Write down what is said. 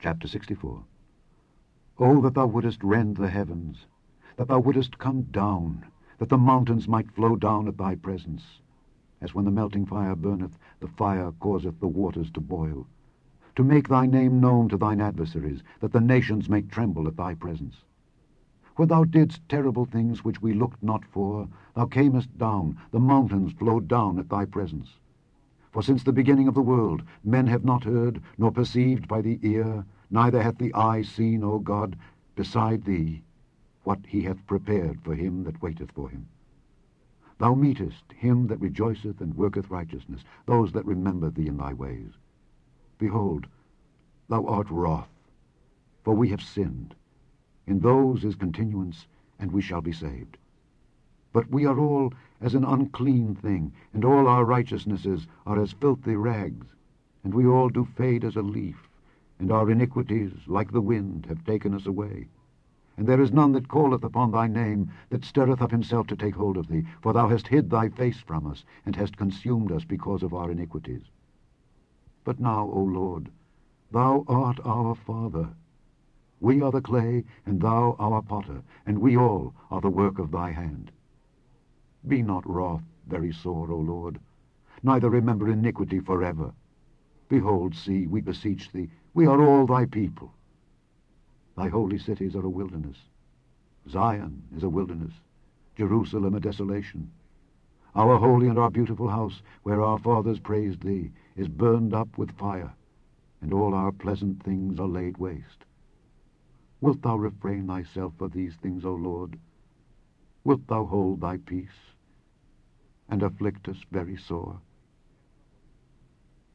Chapter 64. O that thou wouldest rend the heavens, that thou wouldest come down, that the mountains might flow down at thy presence. As when the melting fire burneth, the fire causeth the waters to boil. To make thy name known to thine adversaries, that the nations may tremble at thy presence. When thou didst terrible things which we looked not for, thou camest down, the mountains flowed down at thy presence. For since the beginning of the world men have not heard, nor perceived by the ear, neither hath the eye seen, O God, beside thee, what he hath prepared for him that waiteth for him. Thou meetest him that rejoiceth and worketh righteousness, those that remember thee in thy ways. Behold, thou art wroth, for we have sinned. In those is continuance, and we shall be saved. But we are all as an unclean thing, and all our righteousnesses are as filthy rags, and we all do fade as a leaf, and our iniquities, like the wind, have taken us away. And there is none that calleth upon thy name, that stirreth up himself to take hold of thee, for thou hast hid thy face from us, and hast consumed us because of our iniquities. But now, O Lord, thou art our Father. We are the clay, and thou our potter, and we all are the work of thy hand. Be not wroth very sore, O Lord, neither remember iniquity forever. Behold, see, we beseech thee, we are all thy people. Thy holy cities are a wilderness. Zion is a wilderness, Jerusalem a desolation. Our holy and our beautiful house, where our fathers praised thee, is burned up with fire, and all our pleasant things are laid waste. Wilt thou refrain thyself of these things, O Lord? Wilt thou hold thy peace, and afflict us very sore?